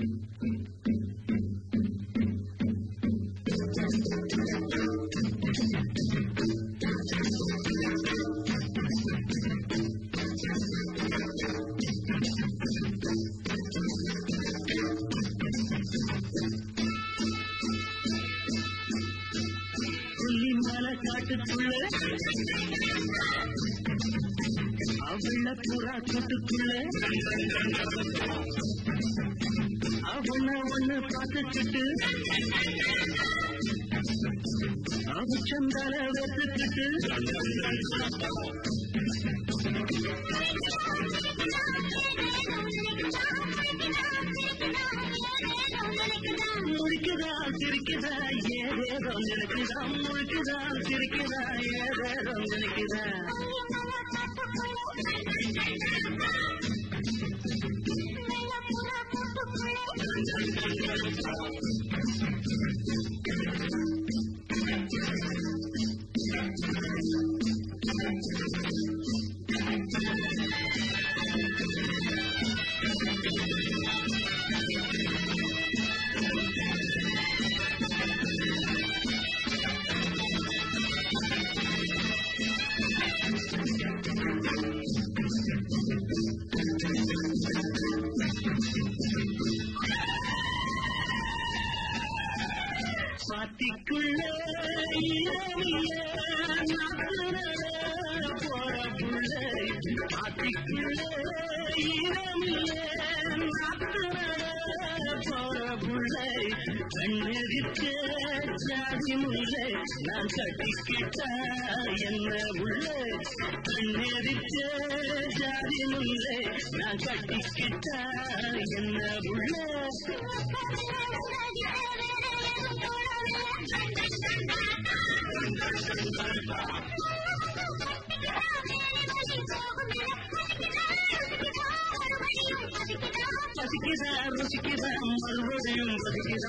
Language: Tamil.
காட்டுக்குள்ள அவள புறா கூட்டுக்குள்ள அவன ஒண்ணு பார்த்துக்கிட்டு அவ சந்தால வெத்துக்கிட்டு முழிக்குதா சிரிக்குதா ஏதேதோ நினைக்குதா முழிக்குதா சிரிக்குதா ஏதேதோ நினைக்குதா பாத்திக்குள்ள போற புள்ள பாத்திக்குள்ள போற புள்ள கண்ணெரிச்ச ஜாதி முல்லை நான் கட்டிக்கிட்டா என்ன உள்ள கண்ணெரிச்ச ஜாதி முல்லை நான் கட்டிக்கிட்டா என்ன உள்ள பசிக்குதா ருசிக்குதா மறுபடியும் பசிக்குதா